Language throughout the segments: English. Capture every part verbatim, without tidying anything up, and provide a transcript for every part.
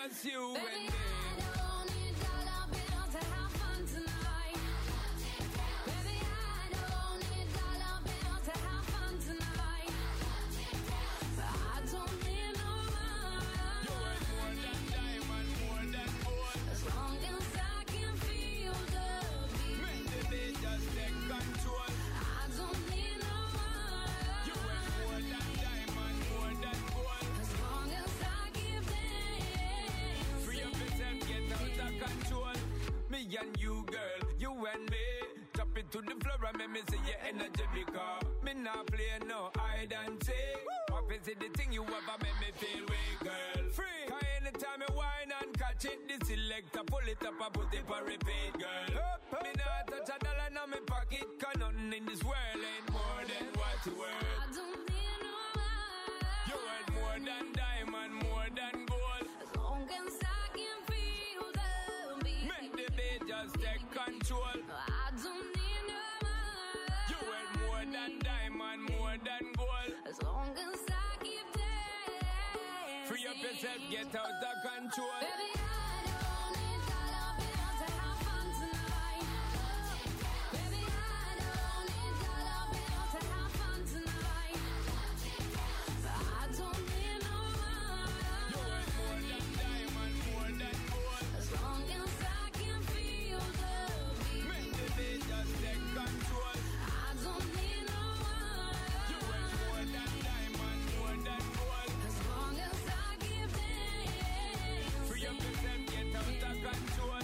just you Baby, and me. I don't need dollar bills to have fun tonight. Baby, I don't need dollar bills to have fun tonight. But I don't need no money. You worth more than diamond, more than gold. As long as I can feel the beat. Make the beat just take control. I don't need no money. You worth more than diamond, more than gold. As long as I keep dancing. Free up yourself, get out of control. Me and you, girl, you and me. Drop it to the floor and make me see your energy because me not play no hide and seek. What is it the thing you ever make me feel weak, girl? Free. Cause anytime you whine and catch it, the selector pull it up and put it for repeat, girl. Up, up, me not touch a dollar in my pocket, cause nothing in this world ain't more than what you worth. I don't need no money. You worth more than diamond, more than gold. As long as I can feel the beat. Make the beat just take control. I don't need no money. You worth more than diamond, more than gold. As long as I keep dancing. Free up yourself, get out of control. Baby, I don't need dollar bills to have fun tonight. Baby, I don't need dollar bills to have fun tonight. But I don't need no money. You worth more than diamond, more than gold. As long as I can feel the beat. Make the beat just take control. I don't need no money. You worth more than diamond, more than gold. As long as I keep dancing. Free up yourself, get out of control.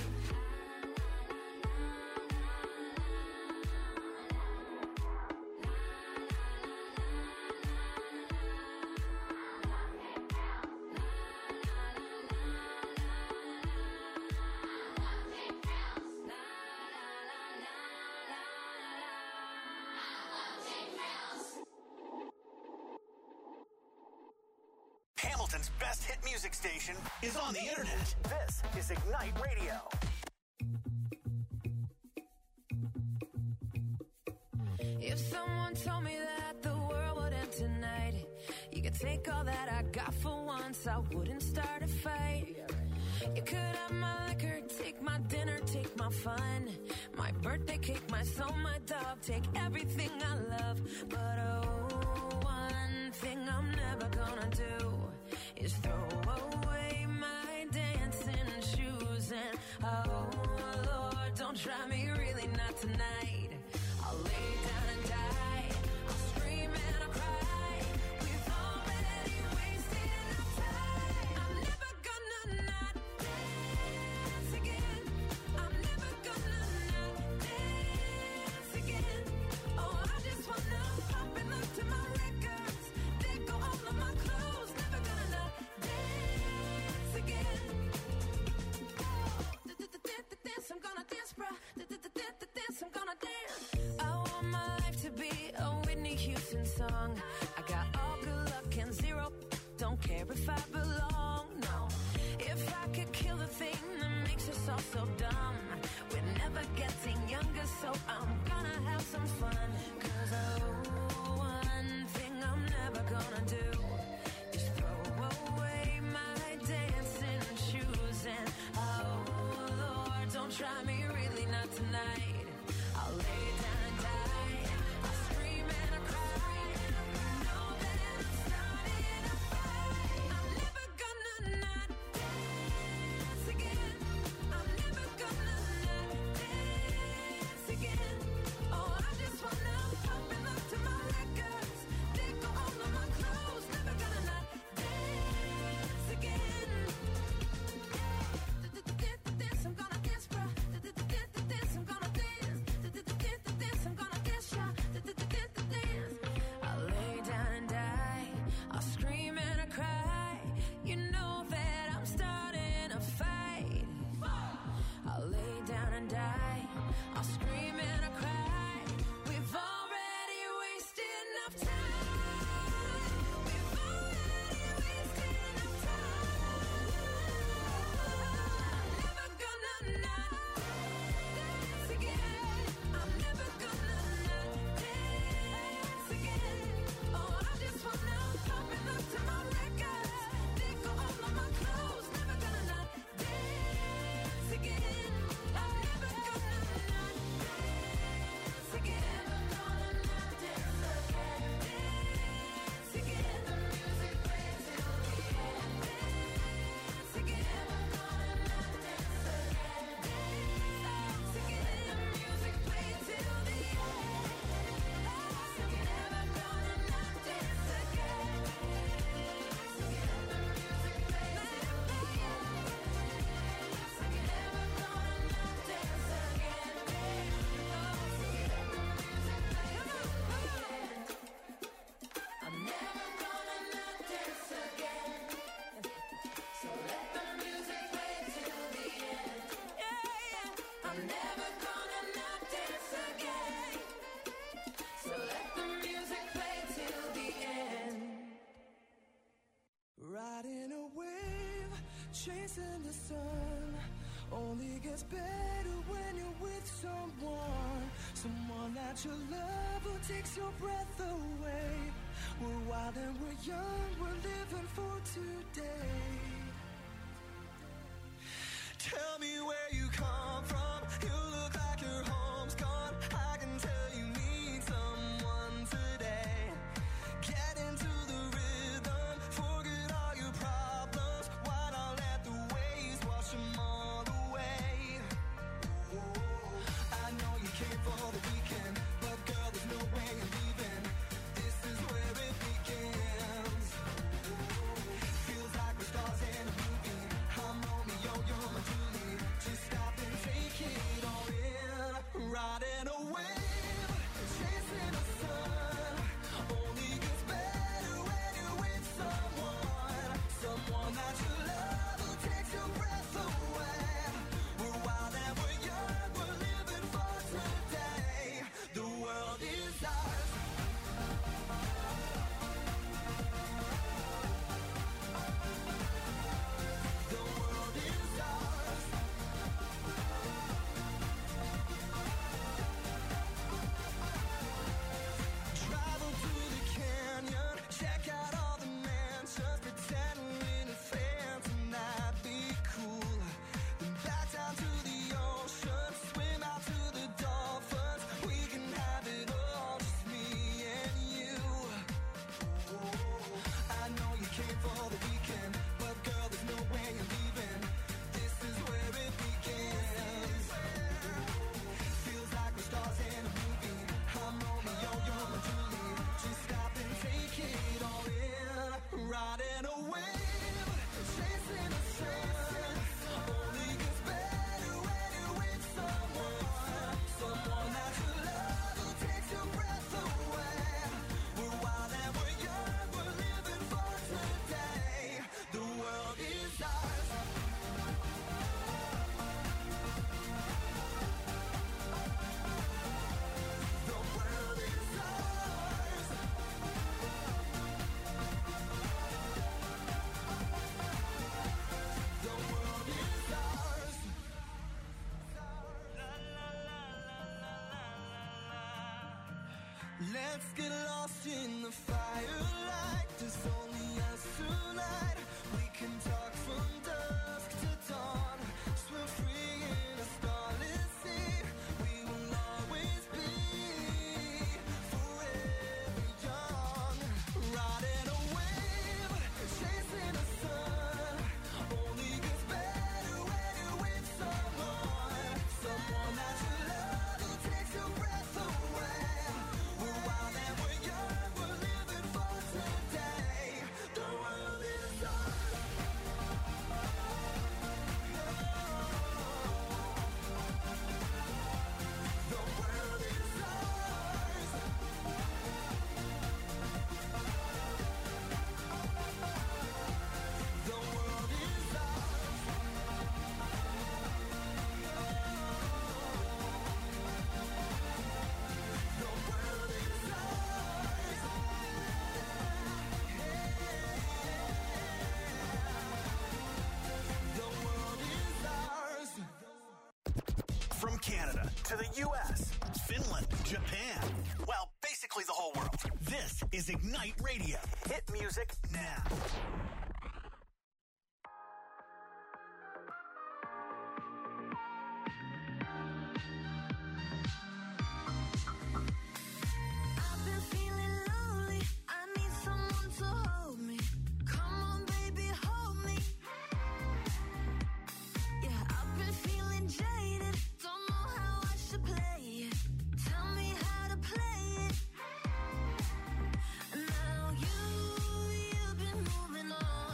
Hamilton's best hit music station is on the internet. This is Ignite Radio. If someone told me that the world would end tonight, you could take all that I got for once, I wouldn't start a fight. You could have my liquor, take my dinner, take my fun, my birthday cake, my soul, my dog, take everything I love. But oh, one thing I'm never gonna do is throw away my dancing shoes. And oh Lord, don't try me, really not tonight. I'll lay down and die, I'll scream and I'll cry. We've already wasted our time. I'm never gonna not dance again. I'm never gonna not dance again. Oh, I just wanna pop and look to my records, then go all of my clothes. Never gonna not dance again. Oh, dance, I'm gonna dance, bruh. Dance, I'm gonna dance. I want my life to be a Whitney Houston song. I got all good luck and zero, don't care if I belong, no. If I could kill the thing that makes us all so dumb, we're never getting younger, so I'm gonna have some fun. Cause oh, one thing I'm never gonna do is throw away my dancing shoes. And oh Lord, don't try me, really not tonight. I'll lay down and die, I'll scream and I'll cry. Know that I'm starting a fight. I'm never gonna not dance again. I'm never gonna not dance again. Oh, I just wanna pop and look to my records, then go all of my clothes. Never gonna not dance again. Dance, I'm gonna dance, bruh. Dance, I'm gonna dance. chasing the sun only gets better when you're with someone, someone that you love who takes your breath away. We're wild and we're young, we're living for today. Tell me where you come from, you look like your home's gone. I can tell you need someone today. Get into the rhythm, forget all your problems. Why not let the waves wash them all away? I know you came for the weekend, but girl, there's no way you're leaving. This is where it begins. Feels like we're stars in a movie. I'm Romeo, you're my Julie. Just stop and take it all in. Riding a wave, chasing the sun. Only gets better when you're with someone, someone that you love who takes your breath away. We're wild and we're young, we're living for today. The world is ours. The world is ours. Travel to the canyon, check out all the mansions, pretend we're in a fans and that'd be cool. Then back down to the ocean, swim out to the dolphins. We can have it all, just me and you. I know you came for the weekend, but girl, there's no way you're leaving. This is where it begins. Feels like we're stars in a movie. I'm Romeo, you're my Julie. Just stop and take it all in. Riding a wave, chasing the sun. Only gets better when you're with someone, someone that you love who takes your breath away. We're wild and we're young, we're living for today. The world is ours. The world is ours. The world is ours. Let's get lost in the firelight. There's only us tonight. We can talk from dusk to dawn. Swim free in a starless sea. We will always be forever young. Riding a wave, chasing the sun. Only gets better when you're with someone, someone that you love who takes your breath away. We're wild and we're young, we're living for today. The world is ours. The world is ours. The world is ours. The world is ours. The world is ours. From Canada to the U S, Finland, Japan, well, basically the whole world. This is Ignite Radio. Hit music now. I've been feeling lonely. I need someone to hold me. Come on, baby, hold me. Yeah, I've been feeling jaded. Don't know how I should play it. Tell me how to play it. Now you, you've been moving on.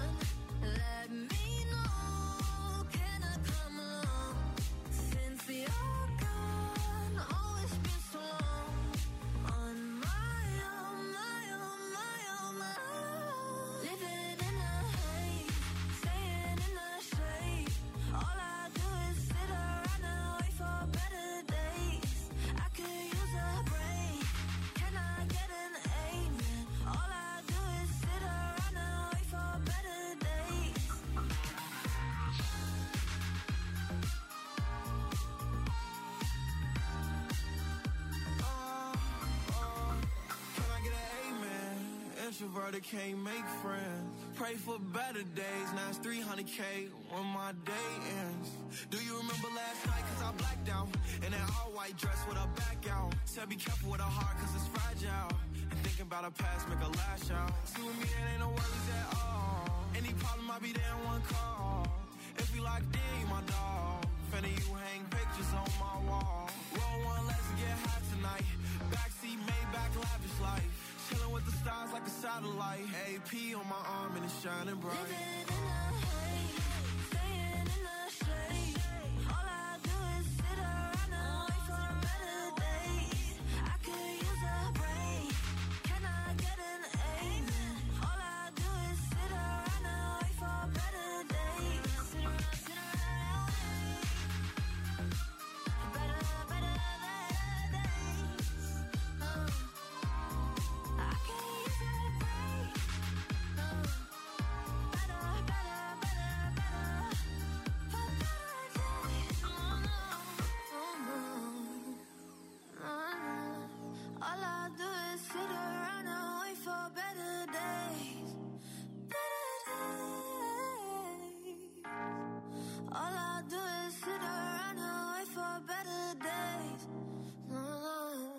Introverted can't make friends. Pray for better days. Now it's three hundred K when my day ends. Do you remember last night? Cause I blacked out. In that all white dress with her back out. Said be careful with her heart cause it's fragile. And thinking about her past make her lash out. See with me there ain't no worries at all. Any problem I'll be there in one call. If we locked in, you my dog. Finna you hang pictures on my wall. Roll one, let's get high tonight. Backseat, Maybach, lavish life. Chilling with the stars like a satellite. A P on my arm and it's shining bright. Living in the haze, staying in the shade. All I do is sit around and wait for better days. I could use a break. Can I get an amen? All I do is sit around and wait for better days. Sit around, sit around, wait. Better, better, better days. Uh. I can use a break. Uh. Better, better, better, better. For better days. Oh no, oh no, oh no. All I do is sit around and wait for better days. Better days. All I do is sit around and wait for better days. Oh no.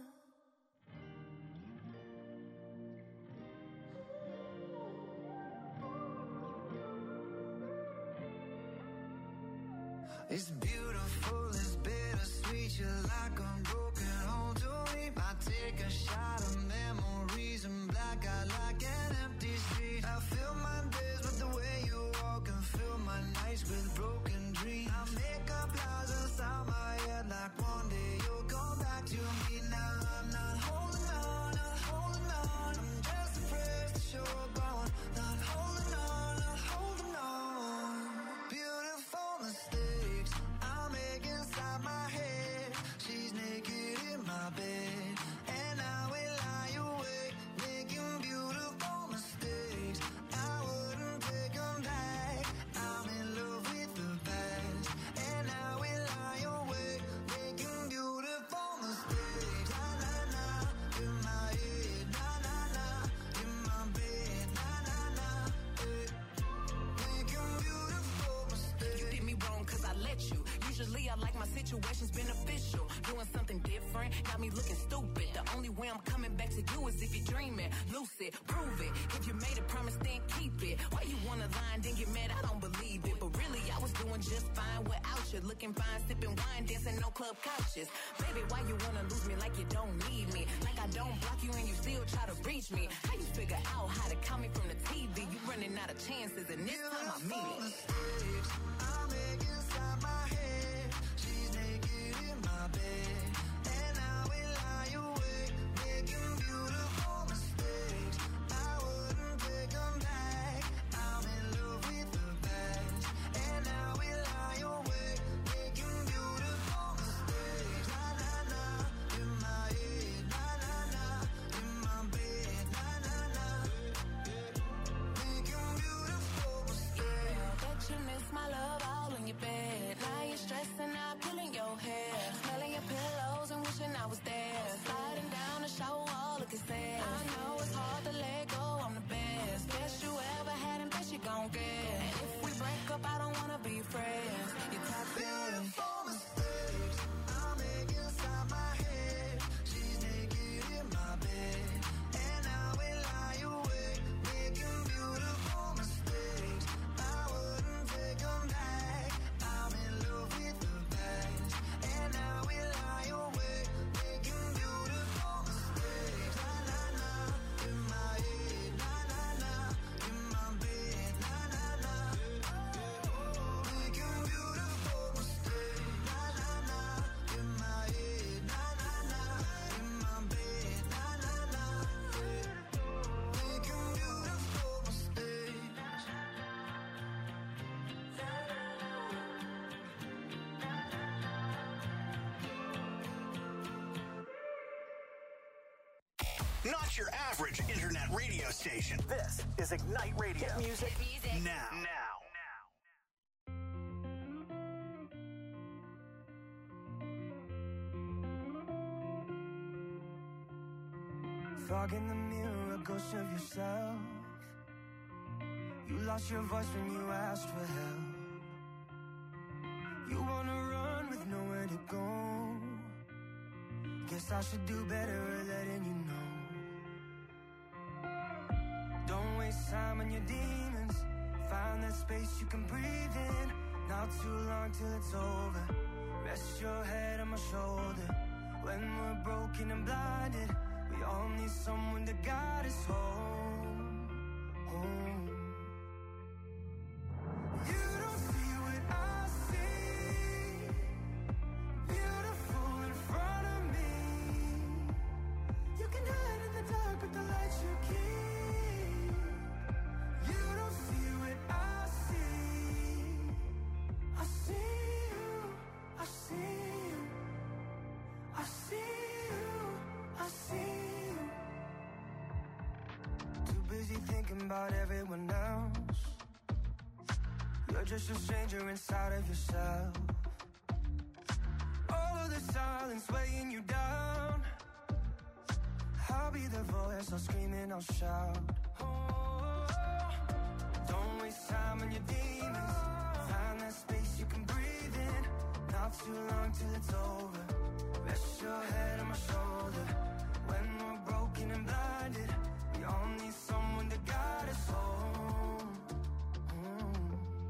It's beautiful, it's bittersweet. You're like a broken home to me. I take a shot of memories and black out like an empty street. I fill my days with the way you walk and fill my nights with broken dreams. I make up lies inside my head like one day you'll come back to me. Now I'm not holding on, not holding on. I'm just afraid that you're gone. Not holding on, not holding on. Beautiful mistakes I make inside my head. She's naked in my bed, and I will lie awake, making beautiful mistakes. I wouldn't take them back. I'm in love with the past, and I will lie awake, making beautiful mistakes. Na na na, in my head. Na na na, in my bed. Na na na, eh. Making beautiful mistakes. You did me wrong cause I let you. Usually I like my situations beneficial. Doing something different, got me looking stupid. The only way I'm coming back to you is if you're dreaming. Lucid, prove it. If you made a promise, then keep it. Why you wanna lie and then get mad? I don't believe it. But really, I was doing just fine without you. Looking fine, sipping wine, dancing on club couches. Baby, why you wanna lose me like you don't need me? Like I don't block you and you still try to reach me. How you figure out how to call me from the T V? You running out of chances and this time I mean it. Mistakes I make inside my head. She's naked in my bed, and I will lie awake, making beautiful mistakes. I wouldn't take them back. I'm in love with the past, and I will lie awake, making beautiful mistakes. Na na na, in my head. Na na na, in my bed. Na na na, making beautiful mistakes. Bet you miss my love all in your bed. Now you're stressing out, pulling your hair, smelling your pillows and wishing I was there. Sliding down the shower wall, looking sad. I know it's hard to let go, I'm the best. Best you ever had and best you gon' get. And if we break up, I don't wanna be friends. You're toxic. Beautiful mistakes I make inside my head. She's naked in my bed, and I will lie awake, making beautiful mistakes. I wouldn't take them back. I'm in love with the past, and I will lie awake, making beautiful mistakes. Na na na, in my head. Na na na, in my bed. Na na na, making beautiful mistakes. Na na na, in my head. Na na na, in my bed. Na na na, making beautiful mistakes. Not your average internet radio station. This is Ignite Radio. Hit music, now. Now. Fog in the mirror, ghost of yourself. You lost your voice when you asked for help. You wanna run with nowhere to go. Guess I should do better at letting you know. Don't waste time on your demons. Find that space you can breathe in. Not too long till it's over. Rest your head on my shoulder. When we're broken and blinded, we all need someone to guide us home, home. You don't see what I see. Beautiful in front of me. You can hide in the dark, but the light you keep. You don't see what I see. I see you, I see you, I see you, I see you. Too busy thinking about everyone else. You're just a stranger inside of yourself. All of the silence weighing you down. I'll be the voice, I'll scream and I'll shout. Oh, don't waste time on your demons. Find that space you can breathe in. Not too long till it's over. Rest your head on my shoulder. When we're broken and blinded, we all need someone to guide us home. Mm.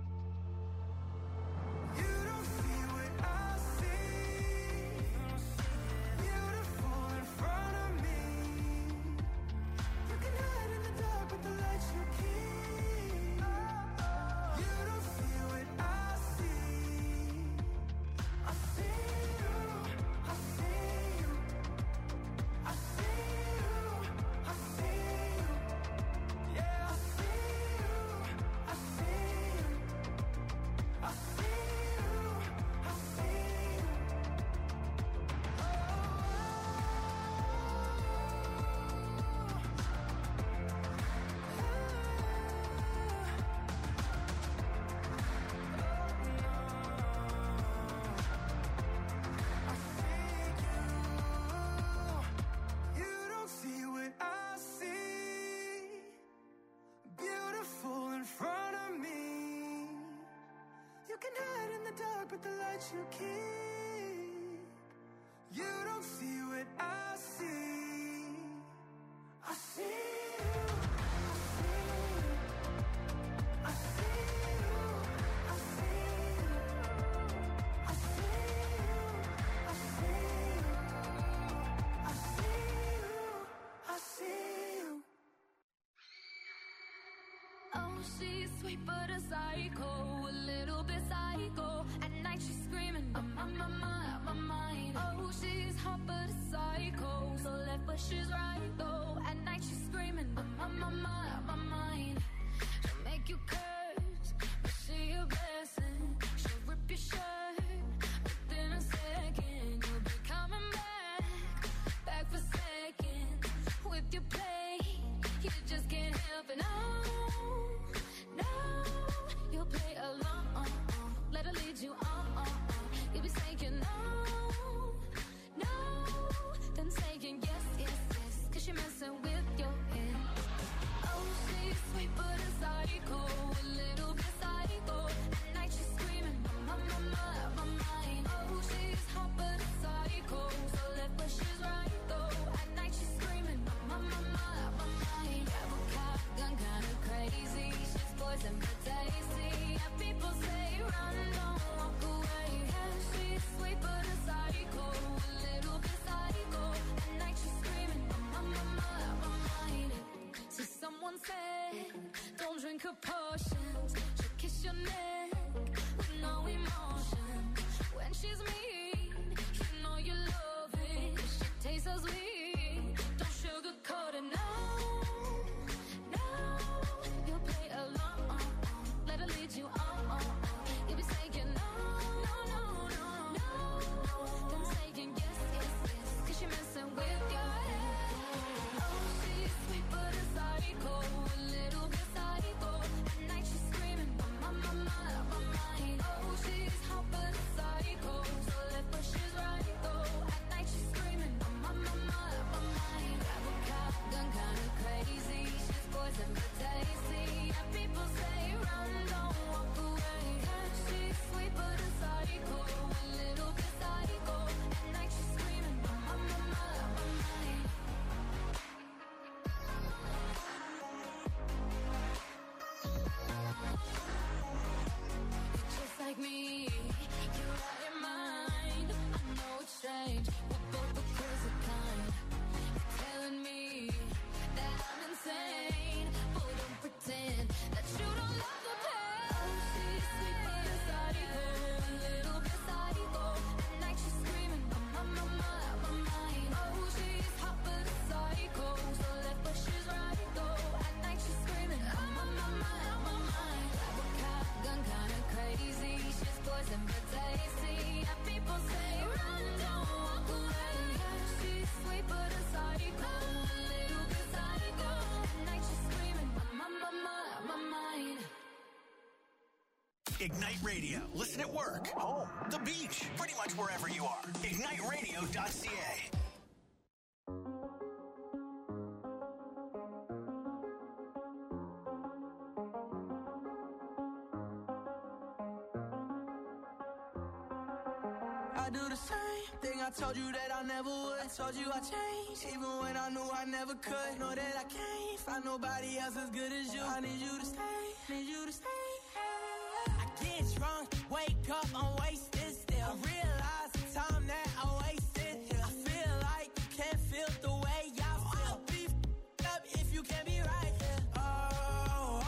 You don't see what I see. Beautiful in front of me. You can hide in the dark, but the light you keep. You don't see what I see. I see you, I see you, I see you, I see you. Yeah, I see you, I see you, I see you, I see you. I see you. You don't see what I see. Beautiful in front of me. You can hide in the dark, but the light you keep. You don't see what I see. I see you. I see you. I see you. I see you. I see you. I see you. I see you. Oh, she's sweet but a psycho, a little bit psycho. At night she's screaming, I'm on my mind, my mind. Oh, she's hot but a psycho, so left but she's right though. At night she's screaming, I'm on my mind, my mind. She'll make you curse, but she a blessing. She'll rip your shirt within a second. You'll be coming back, back for seconds. With your play, you just can't help it. No, no, you'll play along. Let her lead you on. You'll be saying no, no, then saying yes, yes, yes. Cause you're messing with your head. Oh, she's sweet but a psycho, a little bit psycho. At night she's screaming, my, my, my, my mind. Oh, she's hot but a psycho, so left but she's right though. At night she's screaming, my, my, my, my mind. Grab a cop, gun kinda crazy. She's poison but tasty. Yeah, people say run, don't walk away. Yeah, she's sweet but a psycho, a little bit psycho. At night she's screaming, my, my, my, my mind. So someone said, don't drink her potions. She'll kiss your neck with no emotion. When she's mean, you know you love it. She tastes so sweet, don't sugarcoat it, no, no. You'll play along, let her lead you on. You'll be saying no, no, no, no, no. Then saying yes, yes, yes. Cause you're messing with your head. Oh, she's sweet but a psycho, a little bit psycho. At night she's screaming, my, my, my, my mind. Oh, she's hot but a psycho, so left but she's right though. At night she's screaming, my, my, my, like me. You're out your mind. I know it's strange. We're both the crazy kind. You're telling me that I'm insane. But don't pretend that you don't love the pain. Oh, she's sweet but a psycho, a little bit psycho. At night she's screaming, my, my, my, my mind. Oh, she's hot but a psycho, so left but she's right though. At night she's screaming, my, my, my, my, my mind. Like a cop gun, kinda crazy. She's poison but tasty. And people say, run, don't walk away. She's sweet but a psycho, a little bit psycho. At night she's screaming, my, my, my, my, my mind. Ignite Radio. Listen at work, home, the beach, pretty much wherever you are. ignite radio dot c a. I do the same thing I told you that I never would. I told you I changed, even when I knew I never could. Know that I can't find nobody else as good as you. I need you to stay, need you to stay. I get drunk, wake up, I'm wasted still. I realize the time that I wasted here. I feel like you can't feel the way I feel. I'll be f***ed up if you can't be right here. Oh, oh,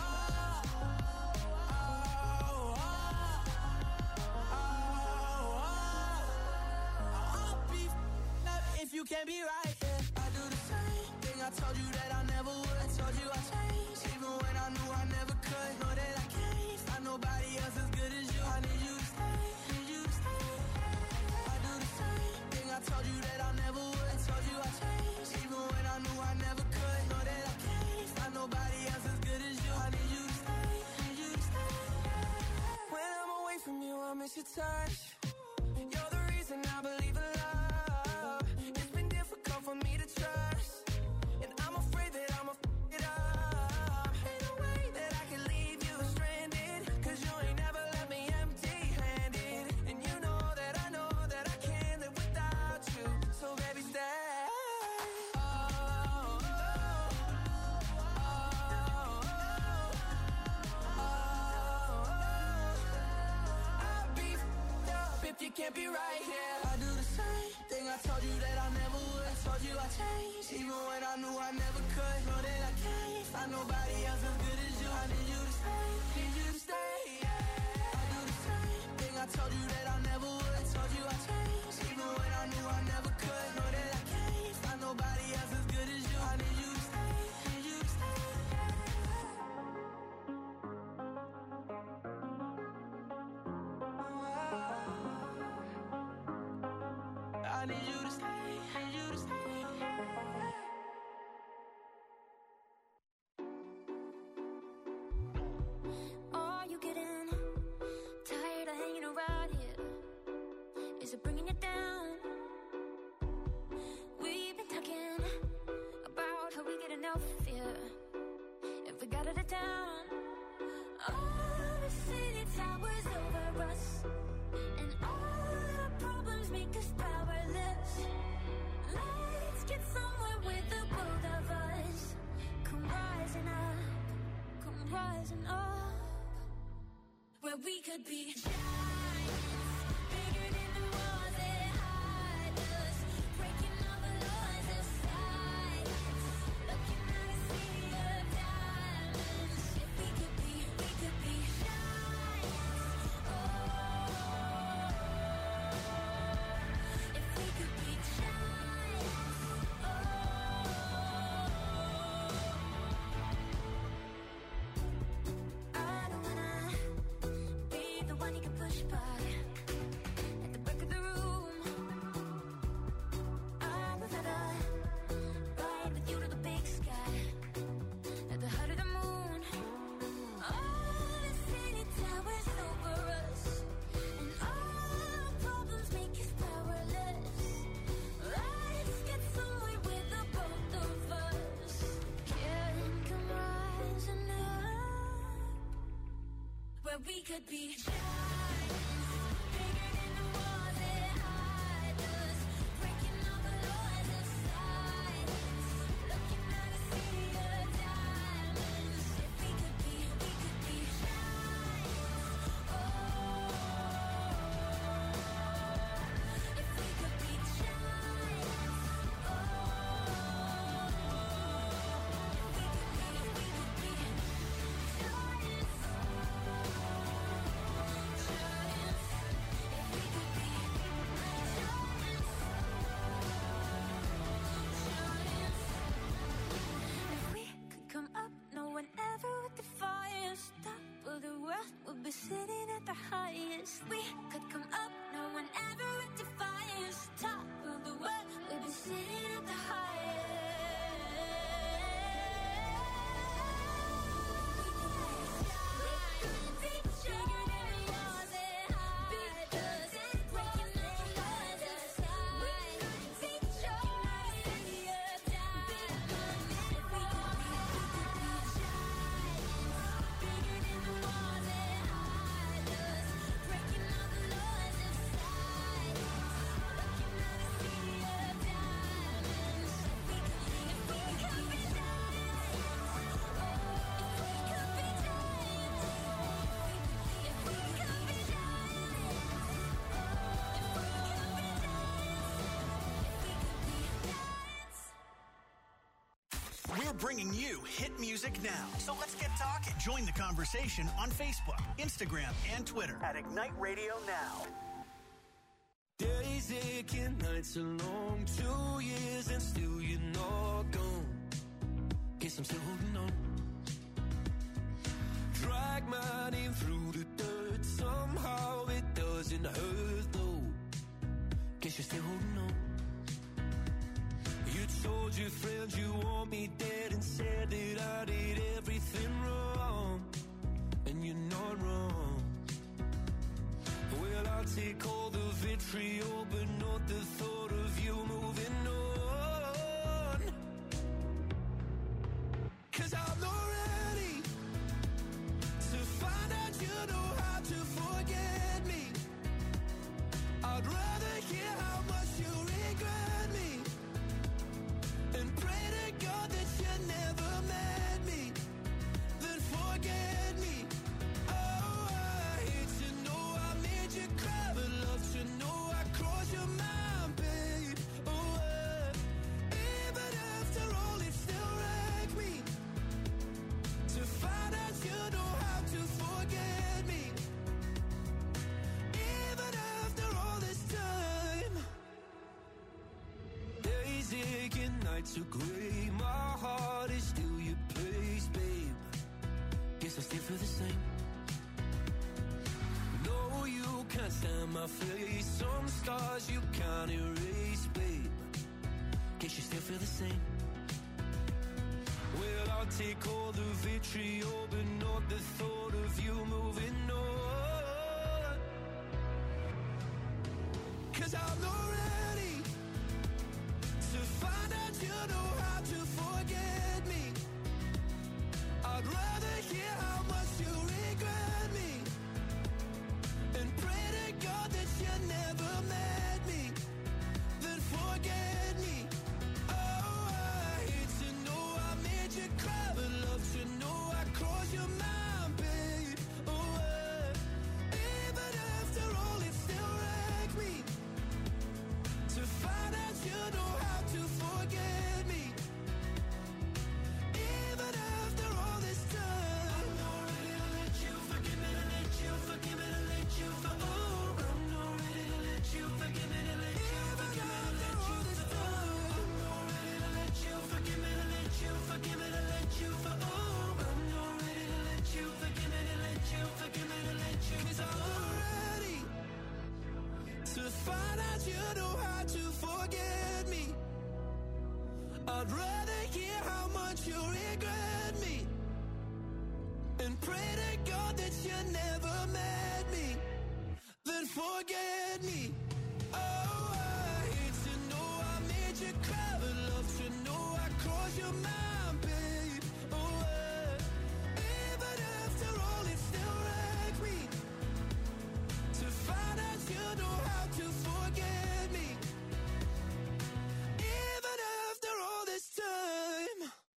oh, oh, oh, oh. I'll be f***ed up if you can't be right here. I do the same thing I told you that I never would. I told you I changed, even when I knew I never could. Know that I can't find nobody else as good as you. I need you to stay, need you to stay. I do the same thing I told you that I never would. I told you I changed, even when I knew I never could. Know that I can't find nobody else as good as you. I need you to stay, need you to stay. When I'm away from you, I miss your touch. You're the reason I believe in love. It's been difficult for me to trust, and I'm afraid that I'ma f*** it up. Ain't no way that I can leave you stranded, 'cause you ain't never left me empty-handed. And you know that I know that I can't live without you. So baby, stay. Oh, oh, oh, oh, oh. I'll be f***ed up if you can't be right here. I do the same thing I told you that I never would. I told you I changed, even when I knew I never could. Know that I can't find nobody else as good as you. I need you to stay, need you to stay. Yeah. I do the same thing I told you that I never would. I told you I changed, even when I knew I never could. Know that I can't find nobody else as good as you. I need you to stay, need you to stay. I need you to stay, need you to stay. Are you getting tired of hanging around here? Is it bringing you down? We've been talking about how we get enough here if we got it at town. All the city towers over us, and all the problems make us powerless. Let's get somewhere with the both of us. Come rising up, come rising up, where we could be giants, bigger than the walls that hide us, breaking all the laws of science, looking at a sea of diamonds. If we could be, we could be giants. Oh, if we could be giants. Oh, I don't wanna be the one you can push by at the back of the room. I would rather ride with you to the big sky, at the heart of the moon. All the city towers over us, and all problems make us powerless. Let's get somewhere with the both of us. Can come rising up, where we could be giants, bigger than the walls that hide us, breaking all the laws of science, looking at a sea of diamonds. If we could be, we could be giants. Oh, chance we could come up. No one ever would defy us. Top of the world, we'd be sitting at the highest. We're bringing you hit music now. So let's get talking. Join the conversation on Facebook, Instagram, and Twitter at Ignite Radio Now. Days aching, nights are long, two years and still you're not gone. Guess I'm still holding on. Drag my name through the dirt, somehow it doesn't hurt though. Guess you're still holding on. You told your friends you want me dead and said that I did everything wrong. And you're not wrong. Well, I'll take all the vitriol, but not the thought of you moving on. 'Cause I'm not ready to find out you know how to forget me. I'd rather hear how much you regret me and pray to God that you never met me, then forget me. Oh, I hate to know I made you cry, but love to know I crossed your mind, babe. Oh, uh, even after all, it still wrecked me to find out you know how to forget me. Even after all this time, days aching, nights are gray. My heart is still your place, babe. Guess I still feel the same. No, you can't stand my face. Some scars you can't erase, babe. Guess you still feel the same. Well, I'll take all the vitriol, but not the thought of you moving on. 'Cause I'm not ready to find out you know how to forget me. I'd rather hear how much you regret me and pray to God that you never met me, then forget me. Oh, I hate to know I made you cry, but love to know I crossed your mind, babe. Oh, uh, even after all, it still wrecked me to find out you know how to forget me. Even after all this time, I'm not ready to let you forgive me, to let you forgive me, to let you for oh, I'm not ready to let you forgive me, to let you forgive me, to let you for oh, I'm not ready to let you forgive me, to let you forgive me, to let you for oh, I'm not ready to let you forgive me, to let you forgive me, to let you 'cause I'm not ready to find out you know how to forget me. I'd rather hear how much you regret me and pray to God that you never met me, then forget me. Oh, I hate to know I made you cry, but love to know I crossed your mind, babe. Oh, uh, even after all, it still wrecked me to find out you know how to forget me. Even after all this time,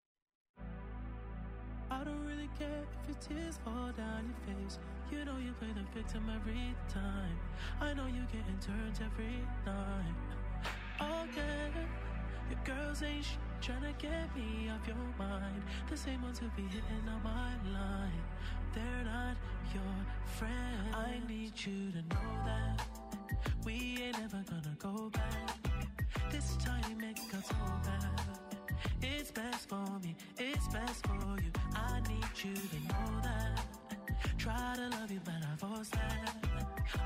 I don't really care if your tears fall down your face. You know you play the victim every time. I know you getting turns every night. Okay, your girls ain't sh- trying to get me off your mind. The same ones who be hitting on my line. They're not your friend. I need you to know that we ain't ever gonna go back. This time it got so bad. It's best for me, it's best for you. I need you to know that. Try to love you, but I force that.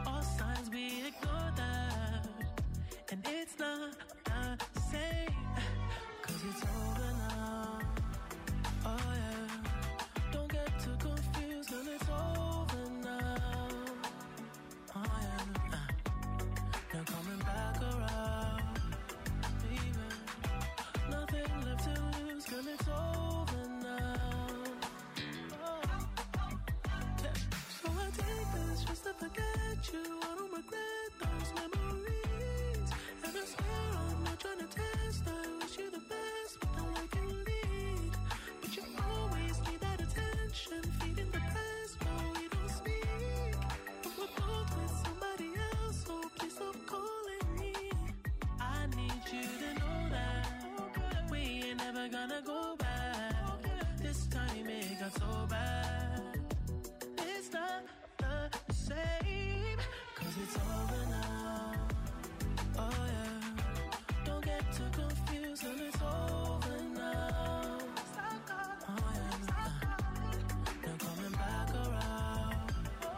take this just to forget you. I don't regret those memories. And I swear I'm not trying to test. I wish you the best, but now I can lead. But you always need that attention, feeding the past, but we don't speak. But we're both with somebody else, so please stop calling me. I need you to know that we ain't never gonna go back. This time it got so bad. It's not the same, cause it's over now. Oh yeah, don't get too confused when it's over now. Oh yeah, not coming back around.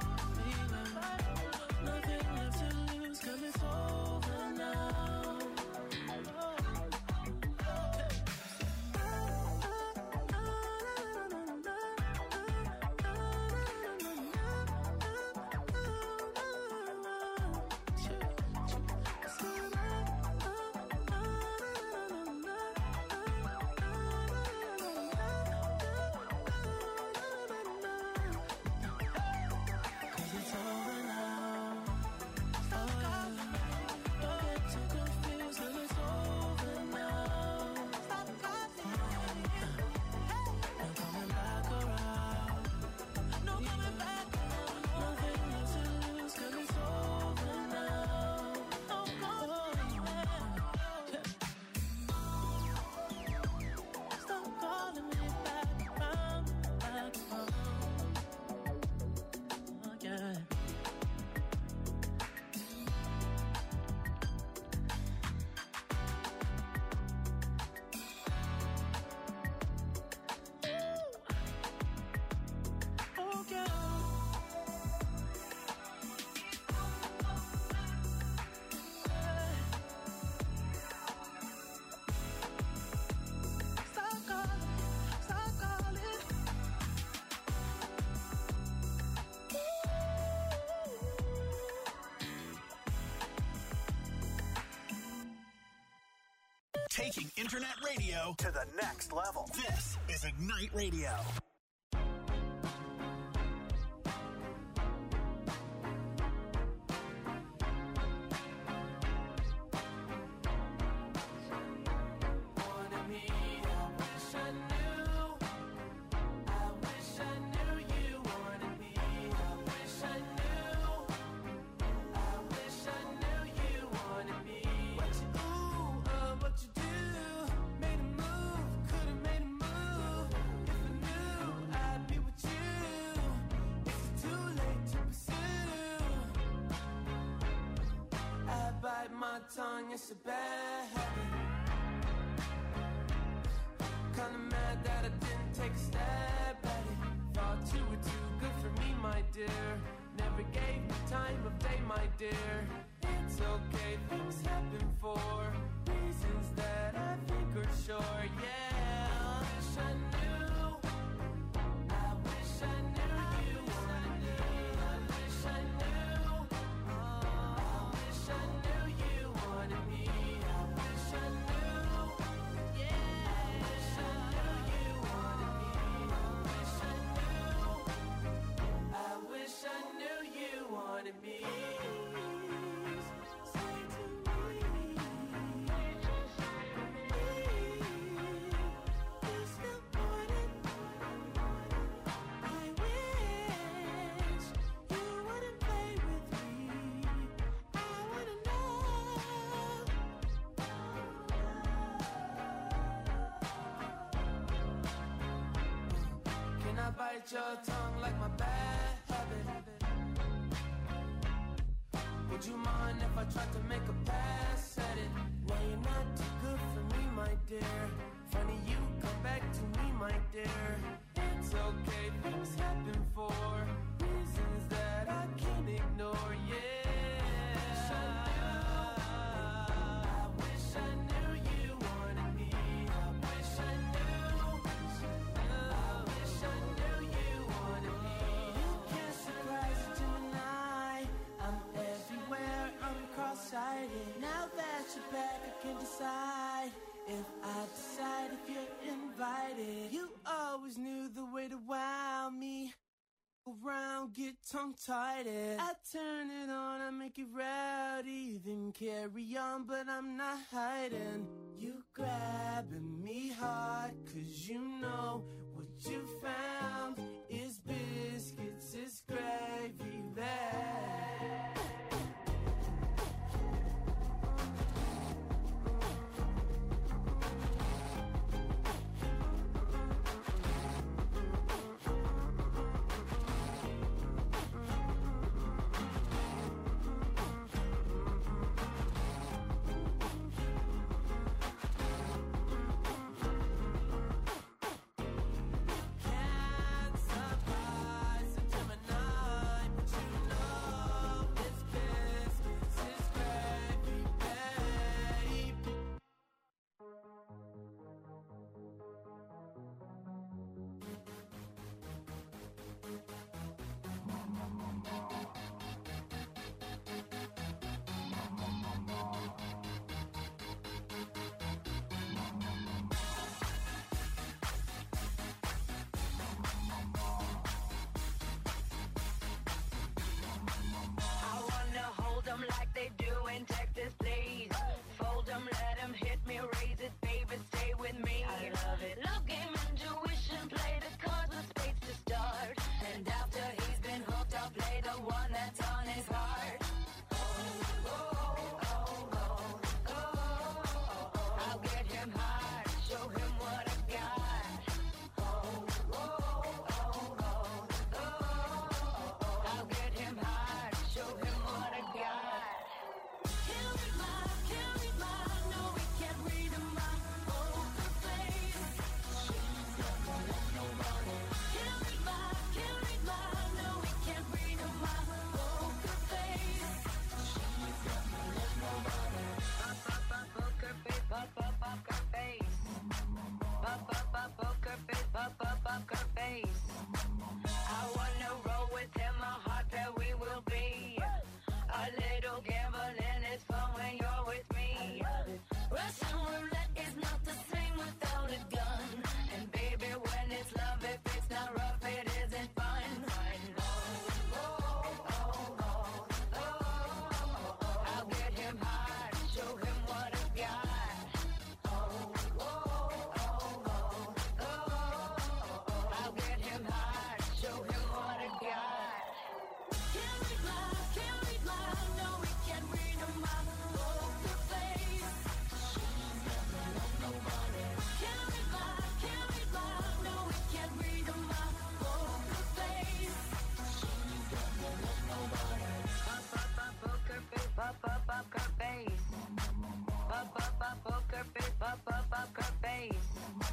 Baby, nothing left to lose cause it's over now. Taking internet radio to the next level. This is Ignite Radio. Tongue, it's a bad habit. Kinda mad that I didn't take a stab at it. Thought you were too good for me, my dear. Never gave me time of day, my dear. It's okay, things happen for reasons that I think are sure. Yeah, I wish I knew. I wish I knew you. I wish I knew. I wish I knew you wanted me. I wish I knew. Yeah, I wish I knew you wanted me. I wish I knew. I wish I knew you wanted me. Say to me, it's important. I wish you wouldn't play with me. I wanna know. Can I bite your tongue like my bad habit? Would you mind if I tried to make a pass at it? Now you're not too good for me, my dear. Funny you come back to me, my dear. It's okay, things happen for reasons that I can't ignore. Yeah, I wish I knew you wanted me. I wish I knew. I wish I knew you wanted me. You can't surprise a Gemini. I'm everywhere, I'm cross-sighted. Now that you're back, I can decide if I decide if you're invited. You always knew the way to wow me around. get tongue-tied. I turn it on, I make it rowdy, then carry on, but I'm not hiding. You grabbing me hard, cause you know what you found is biscuits, is gravy there. Like they do in Texas, please. Fold them, let them hit me, raise it, baby, stay with me. I love it. Love game, intuition, play the cards with spades to start. And after he's been hooked, I'll play the one that's on his heart. Oh, oh, oh, oh, oh, oh. I'll get him hard, show him what I got. Oh, oh, oh, oh, oh, oh. I'll get him hard, show him what I got. I wanna roll with him, a hot pair we will be. A little gambling is fun when you're with me. Russian roulette is not the same without a gun. And baby, when it's love, if it's not rough, it isn't fun. Oh, oh, oh, oh, oh. I'll get him hard, show him what I got. Oh, oh, oh, oh, oh. I'll get him hard, show him what I got. Can't read my, can't read my, no, we can't read my poker face. She's got me like nobody. Can't read my, can't read my, no, we can't read my poker face. She's got me like nobody. Pop, pop, pop, poker face, pop, pop, pop, poker face. Pop, pop, pop, poker face, pop, pop, pop, poker face.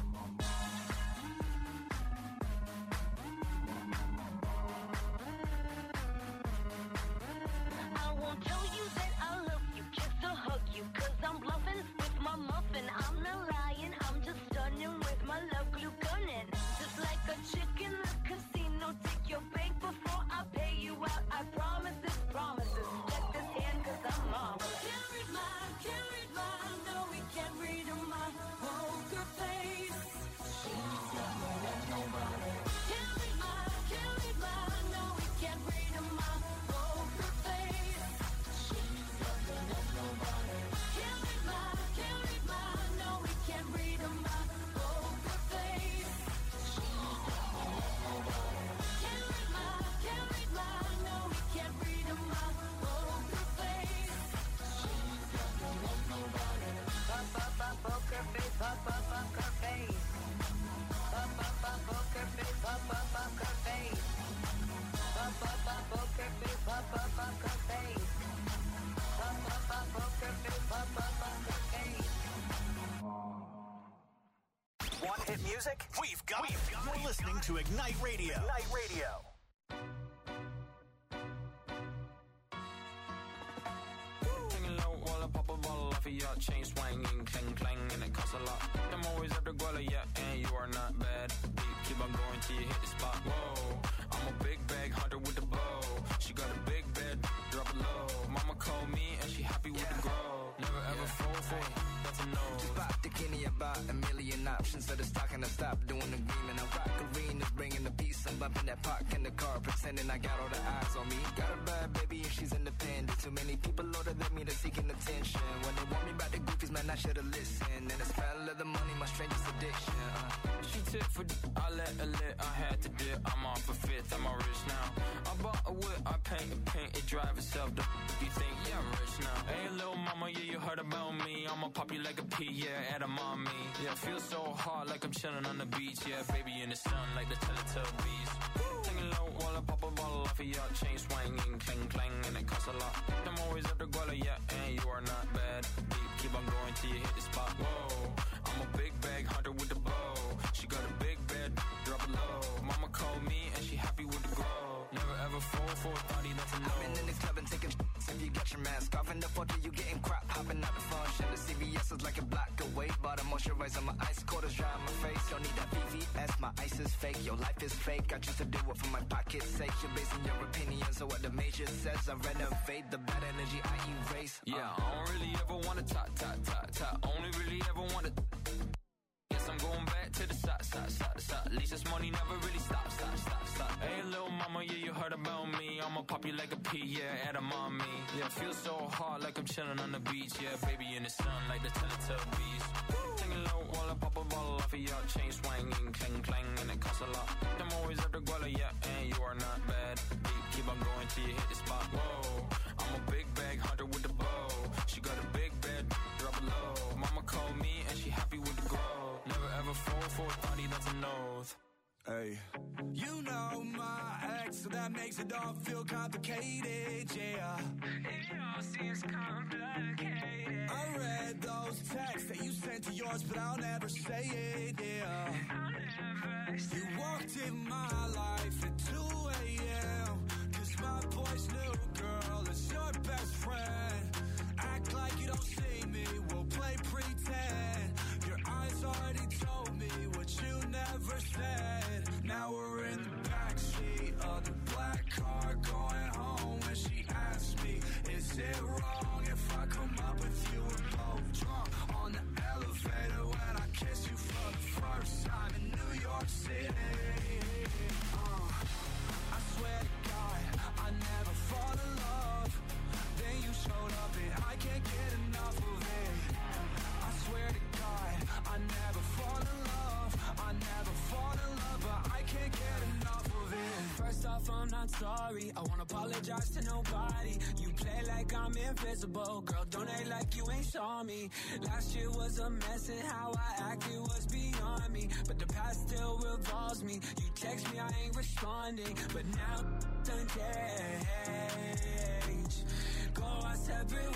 I won't tell you that I love you, just to hug you, cause I'm bluffing with my muffin. I'm not lying, I'm just stunning with my love glue gunning. Just like a chick in the casino, take your bank before I pay you out. I promise this, promises. Check this hand cause I'm mom. Can't read my, can't read my, no we can't read my poker face. She's got me like nobody. Can't read my, can't read my, no we can't read my poker face. She's got me like nobody. Can't read my, can't read my, no we can't read my poker face. She's got me like nobody. Can't read my, can't read my, no we can't read my poker face. She's got me like nobody. Pop, pop, pop, poker face, pop, pop, poker face. Pop, pop, pop, poker face, pop, pop, poker face. Pop, pop, pop, poker face, pop, pop, poker face. Pop, pop, pop, poker face, pop, pop, poker face. Want hit music? We've got it. You're listening to Ignite Radio. Ignite Radio. Taking low while I pop a bottle off of your chain swinging, clang clang, and it costs a lot. I'm always at the guala, yeah, and you are not bad. Beat, keep on going till you hit the spot. Whoa, I'm a big bag hunter with the bow. She got a big bed, drop it low. Mama called me and she happy with the grow. Never ever fall for it, that's a no. Just pop the Kenny about a million options. So the stock and I stop doing the green and I rock arenas, bringing the peace I'm bumping that park in the car, pretending I got all the eyes on me. Got a bad baby and she's independent. Too many people older than me, they're seeking attention. When they want me about the goofies, man, I should've listened. And the smell of the money, my strangest addiction. Uh. She tip for d- I let her lit, I had to dip. I'm off a fifth, I'm all rich now. I bought a whip, I paint a paint, it drive itself. The f- you think, yeah, I'm rich now. Hey, little mama, yeah, you heard about me. I'ma pop you like a pea, yeah, at a mommy. Yeah, feel so hot like I'm chilling on the beach. Yeah, baby in the sun like the Teletubbies. Singing low while I pop a bottle off of your chain swinging, clang clang, and it costs a lot. I'm always up the guala, yeah, and you are not bad. Deep, keep on going till you hit the spot. Whoa, I'm a big bag hunter with the bow. She got a big bed, drop it low. Mama called me and she happy with the grow. Never ever fall for a thotty, that's a no. I've been in this club and taking sh**s. If you get your mask off in the photo, you getting crap. Hopping out the function. The C V S is like a block away. Bought a moisturizer, my ice quarters dry on my face. Don't need that V V S, my ice is fake. Your life is fake. I choose to do it for my pocket's sake. You're basing your opinions on what the major says. I renovate the bad energy I erase. Yeah, uh. I don't really ever wanna talk, talk, talk, talk. Only really ever wanna. Guess I'm going back to the side, side, side, side. At least this money never really stops, stop, stop, stop. Hey, little mama, yeah, you heard about me. I'ma pop you like a pea, yeah, at a mommy. Yeah, feel so hot like I'm chilling on the beach. Yeah, baby in the sun like the Teletubbies. Singing low while I pop a bottle off of your chain swinging, clang clang, and it costs a lot. I'm always up the guala, yeah, and you are not bad. Deep, keep on going till you hit the spot. Whoa, I'm a big bag hunter with the bow. She got a big bed, drop it low. Mama called me and she happy with the grow. Never ever fall for a thotty, that's an oath. Hey. You know my ex, so that makes it all feel complicated, yeah. It all seems complicated. I read those texts that you sent to yours, but I'll never say it, yeah. I'll never say You walked in my life at two a.m. Cause my boy's new girl is your best friend. Act like you don't see me, we'll play pretend. Your eyes already told me what you never said. Now we're in the backseat of the black car going home. And she asked me, is it wrong if I come up with you and both drunk on the elevator when I kiss you for the first time in New York City? Uh, I swear to God, I never fall in love. Then you showed up and I can't get enough of it. I swear to God, I never fall in love. I never fall in love, but I can't get enough of it. First off, I'm not sorry. I won't apologize to nobody. You play like I'm invisible. Girl, don't act like you ain't saw me. Last year was a mess and how I acted was beyond me. But the past still revolves me. You text me, I ain't responding. But now done change. Go our separate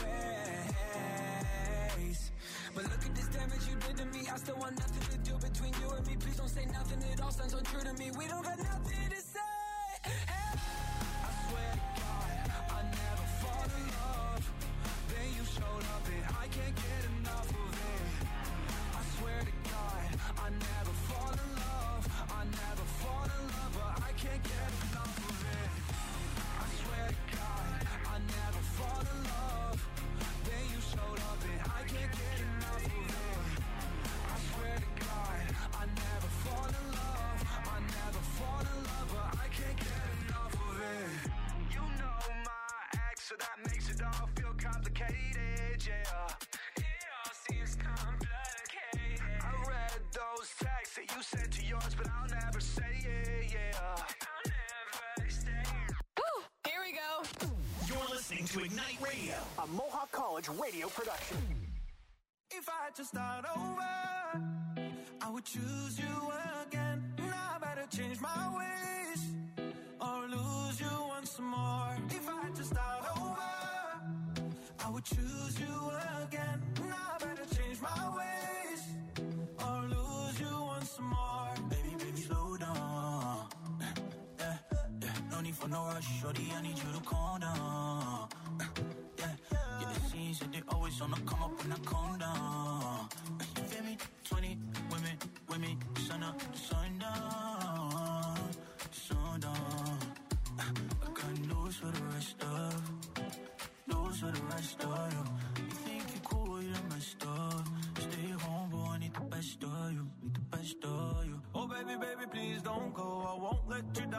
ways. But look at this damage you did to me. I still want nothing to do between you and me. Please don't say nothing, it all sounds untrue to me. We don't got nothing to say. Hey. I swear to God, I never fall in love. Then you showed up and I can't get enough of it. I swear to God, I never fall in love. I never fall in love, but I can't get enough of it. I swear to God, I never fall in love. Then you showed up and I can't get enough of it. I swear to God, I never fall in love. I never fall in love, but I can't get enough of it. You know my ex, so that makes it all feel complicated, yeah. It all seems complicated. I read those texts that you sent to yours, but I'll never say it, yeah. I'll never say it. Woo! Here we go. You're listening to Ignite Radio, a Mohawk College radio production. If I had to start over, I would choose you again. Now I better change my ways or lose you once more. If I had to start over, I would choose you again. Now I better change my ways or lose you once more. Baby, baby, slow down. Yeah, yeah. No need for no rush, shorty, I need you to calm down. Yeah, yeah, the scenes that they always on the come up when I calm down. You feel me? twenty women, women, sun up, sun down, sun down. I got news for the rest of, news for the rest of you. You think you're cool, you're messed up. Stay home, but I need the best of you, need the best of you. Oh baby, baby, please don't go. I won't let you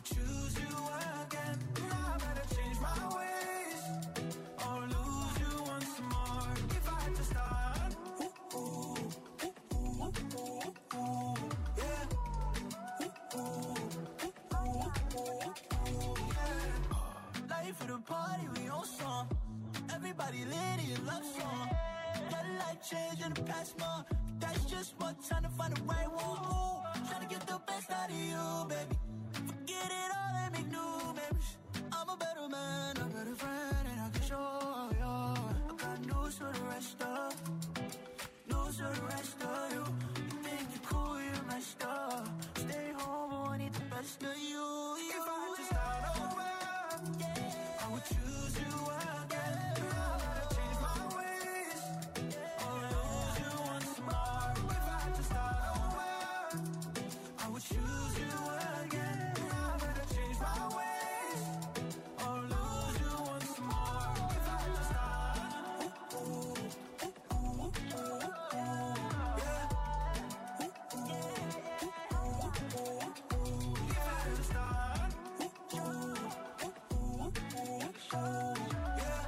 would choose you again. Now I better change my ways or lose you once more. If I had to start, ooh, ooh, ooh, ooh, ooh, ooh, yeah. Ooh, ooh, ooh, ooh, ooh, yeah. Life of the party, we on song. Everybody lit in love song. Got a life change in the past month. That's just what trying to find the right one. Ooh, trying to get the best out of you, baby. Forget it all and make new memories. I'm a better man, a better friend, and I can show you. I got news for the rest of, news for the rest of you. You think you're cool, you're messed up. Stay home, I want it the best of you. If I had to start over, yeah, I would choose you again. I gotta change my ways or lose you once more. If I had to start over, I would choose you again. I better change my ways or lose you once more. If I had to start, ooh, ooh, ooh, ooh, ooh, yeah. Ooh, ooh, ooh, ooh, ooh. If I had to start, ooh, ooh, ooh, ooh, ooh, yeah.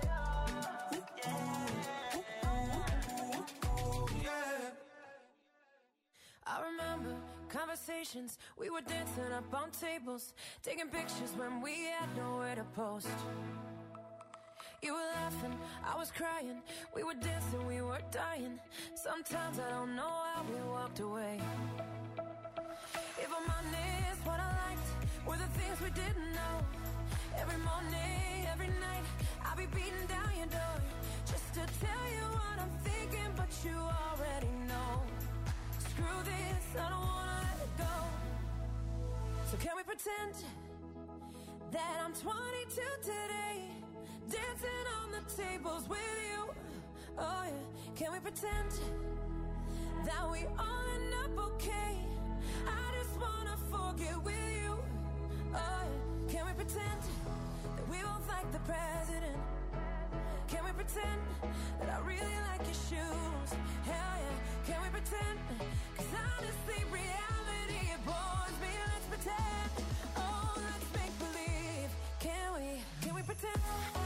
I remember conversations, we were dancing up on tables, taking pictures when we had nowhere to post. You were laughing, I was crying, we were dancing, we were dying. Sometimes I don't know how we walked away. If I'm honest, what I liked were the things we didn't know. Every morning, every night, I'll be beating down your door just to tell you what I'm thinking, but you already know. Screw this, I don't wanna let it go. So can we pretend that I'm twenty-two today, dancing on the tables with you? Oh yeah, can we pretend that we all end up okay? I just wanna forget with you. Oh yeah, can we pretend that we both like the president? Can we pretend that I really like your shoes? Hell yeah, can we pretend? Cause honestly, reality, it bores me. Let's pretend. Oh, let's make believe. Can we, can we pretend?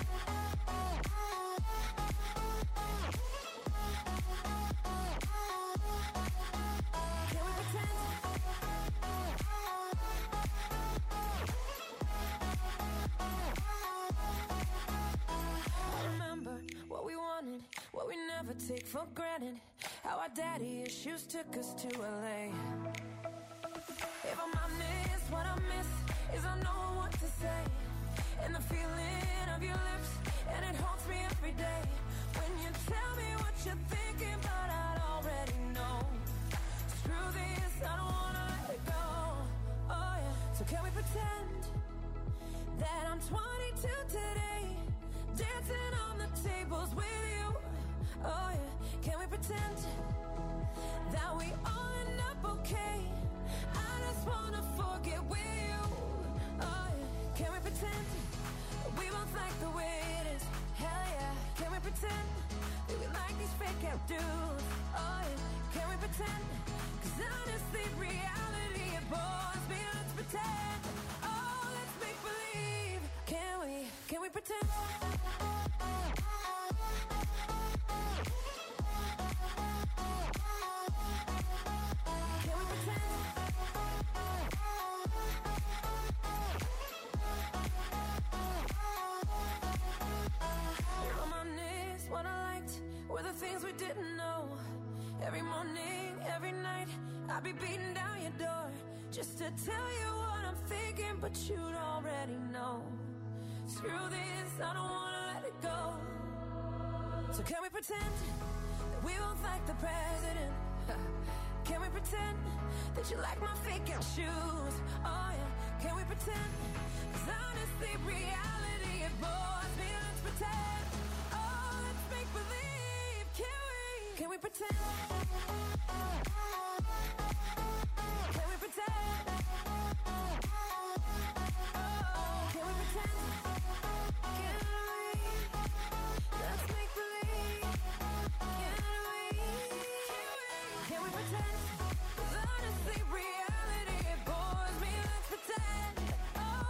Can we pretend? I remember what we wanted, what we never take for granted. How our daddy issues took us to L A. If I'm honest, what I miss is I know what to say. And the feeling of your lips, and it haunts me every day. When you tell me what you're thinking, but I already know. Screw this, I don't wanna let it go. Oh yeah, so can we pretend that I'm twenty-two today, dancing on the tables with you? Oh yeah, can we pretend that we all end up okay? I just wanna forget with you. Oh yeah, can we pretend that we both like the way it is? Hell yeah, can we pretend that we like these fake out dudes? Oh yeah, can we pretend? Cause honestly, reality, it bores me. Let's pretend. Oh, let's make believe. Can we, can we pretend? Every morning, every night, I'll be beating down your door just to tell you what I'm thinking, but you'd already know. Screw this, I don't wanna let it go. So can we pretend that we both like the president? Can we pretend that you like my fake out shoes? Oh yeah, can we pretend? Cause honestly, reality, it bores me. Let's pretend. Oh, let's make believe. Can we? Can we pretend? Can we pretend? Oh, can we pretend? Can we? Let's make believe. Can we? Can we pretend? 'Cause honestly, reality, it bores me. Let's pretend. Oh,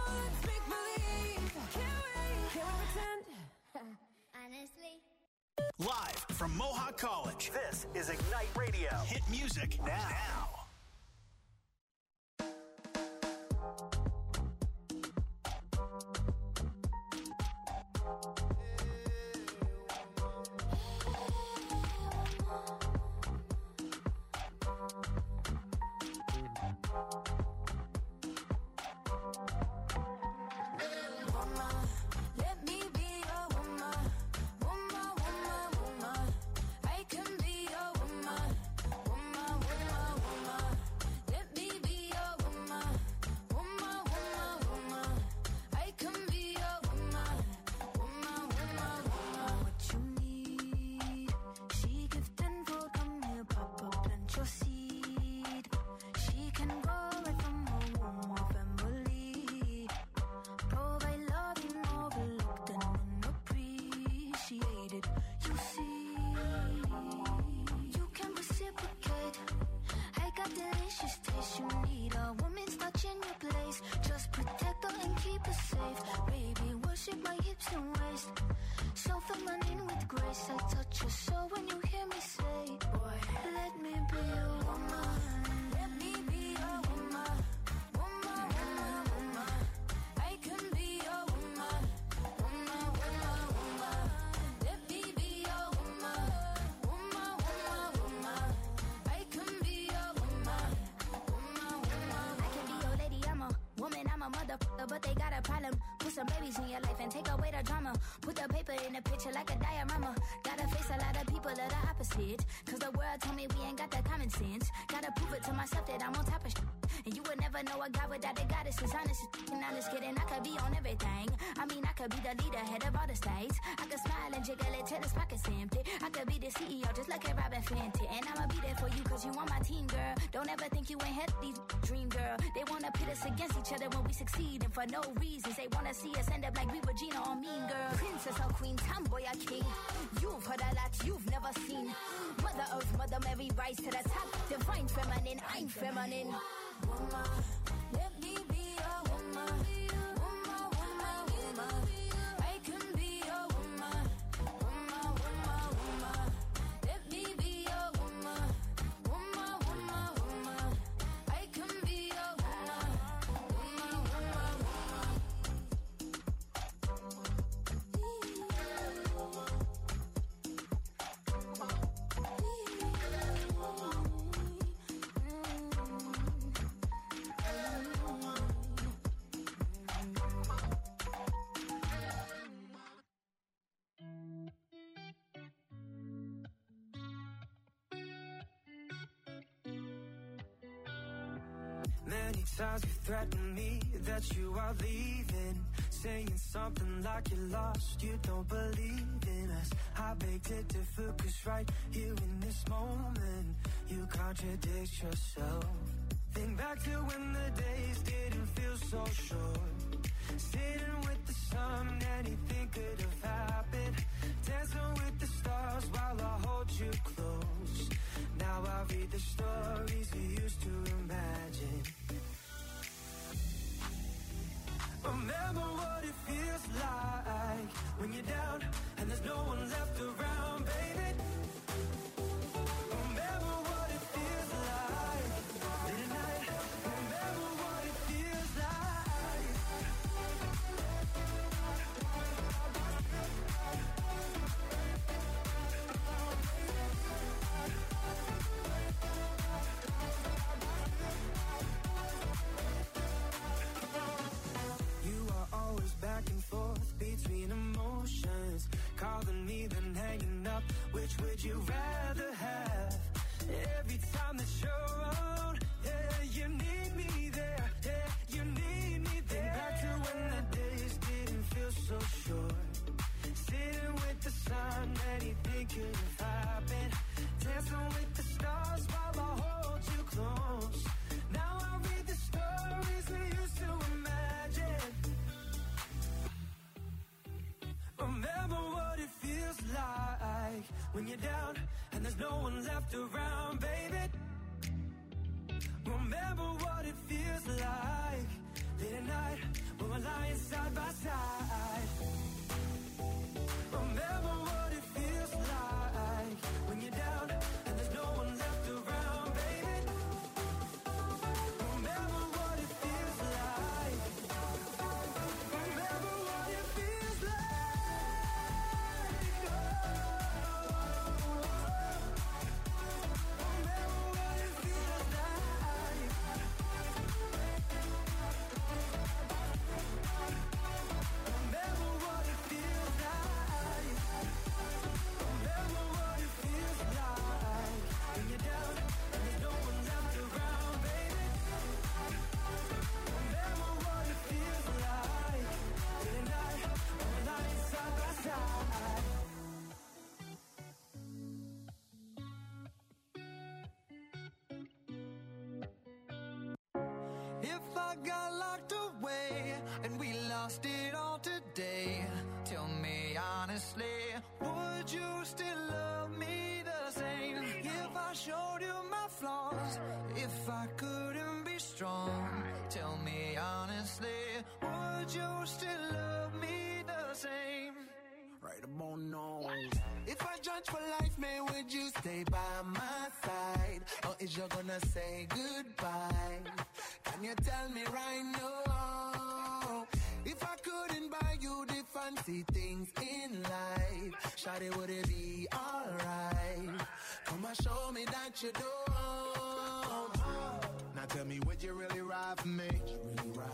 Live from Mohawk College, this is Ignite Radio. Hit music now. now. Let me be your woman, woman, woman, woman. I can be your woman, woman, woman, woman. Let me be your woman, woman, woman, woman. I can be your woman, woman, woman, woman. What you need, she give tenfold. Come here, Papa, plant your seed. She can grow right from her womb or family. Provide love in overlooked and unappreciated. You see, you can reciprocate. I got delicious taste. You need a woman's touch in your place. Just protect her and keep her safe. Baby, worship my hips and waist. So feminine with grace. I touch your soul when you hear me say, boy, let me be your woman. Let me be your woman. Woman, woman, woman. I can be your woman, woman, woman, woman. Let me be your woman, woman, woman, woman. I can be your woman, woman, woman. I can be your lady, I'm a woman, I'm a motherfucker, but they got a problem. Put some babies in your life and take away the drama. Put the paper in the picture like a diorama. Gotta face a lot of people that are opposite. Cause the world told me we ain't got the common sense. Gotta prove it to myself that I'm on top of shit. And you would never know a guy without a goddess is honest. And I'm just kidding, I could be on everything. I mean, I could be the leader, head of all the states. I could smile and jiggle it till his pockets empty. I could be the C E O just like a Robin Fenty. And I'ma be there for you cause you on my team, girl. Don't ever think you ain't had these dream, girl. They wanna pit us against each other when we succeed. And for no reasons, they wanna see us end up like we Regina or Mean Girl. Princess or queen, tomboy or king. You've heard a lot you've never seen. Mother Earth, Mother Mary, rise to the top. Divine feminine, I'm feminine. Woman, let me be your woman, woman, woman, woman. I can be your woman, woman, woman, woman. Let me be your woman, woman, woman, woman. I can be your woman, woman, woman, woman. Many times you threatened me that you are leaving, saying something like you're lost, you don't believe in us. I beg to differ cause right here in this moment you contradict yourself. Think back to when the days didn't feel so short. Sitting with the sun, anything could have happened. Dancing with the stars while I hold you close. Now I read the stories we used to imagine. Remember what it feels like when you're down and there's no one left around, baby. Remember what it feels like late at night. Remember what it feels like. You are always back and forth between emotions, calling me then hanging up. Which would If I got locked away and we lost it all today, tell me honestly, would you still love me the same? If I showed you my flaws, if I couldn't be strong, tell me honestly, would you still love me the same? Right about now. If I judge for life, man, would you stay by my side? Or is you gonna say goodbye? Can you tell me right now? If I couldn't buy you the fancy things in life, shawty, would it be alright? Come and show me that you don't. Now tell me, would you really ride for me?